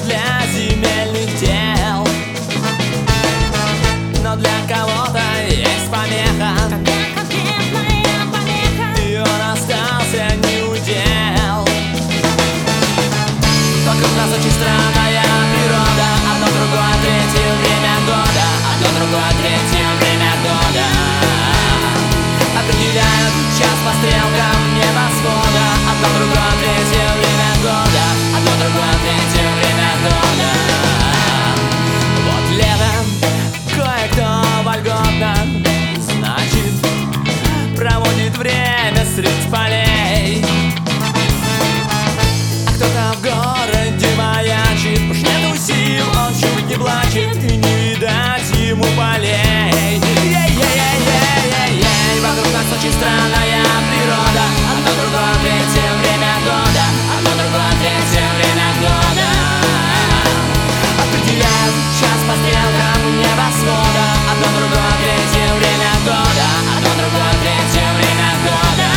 для земельных дел. Но для кого-то есть помеха, и он остался не удел. Вокруг нас очень странная природа, одно, другое, третье время года, одно, другое, третье время года определяют час по стрелкам небосвода. Одно, другое, третье время года, одно, другое, третье время года. Вот летом кое-кто вольготно, значит, проводит время средь полей. А кто-то в городе маячит, уж нету сил, он чуть не плачет, и не видать ему полей. Вокруг нас очень странная природа, одно, другое, третье время года, одно, другое, третье время года определяют час по стрелкам небосвода. Одно, другое, третье время года, одно, другое, третье время года.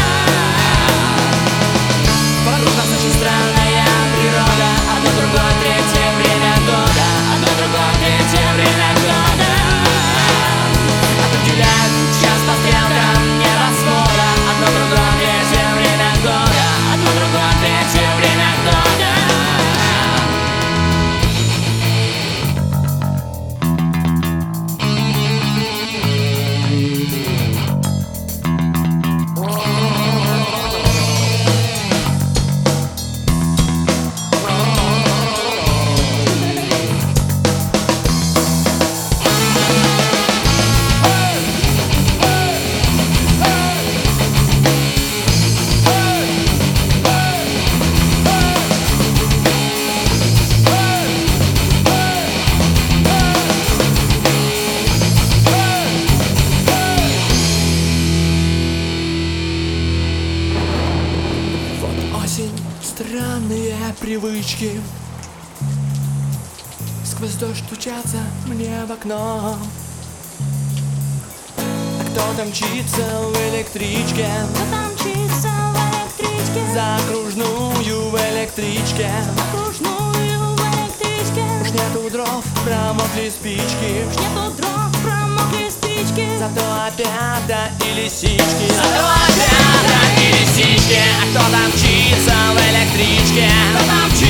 Вокруг нас очень странная природа, одно, другое, третье время года, одно, другое, третье время года определяют час по стрелкам небосвода. Одно, другое, третье время года, одно, другое, третье время года. Странные привычки сквозь дождь стучатся мне в окно. А кто-то мчится в электричке, за окружную в электричке. Уж нету дров, промокли спички, зато опята и лисички, зато опята и лисички. А кто там мчится в электричке?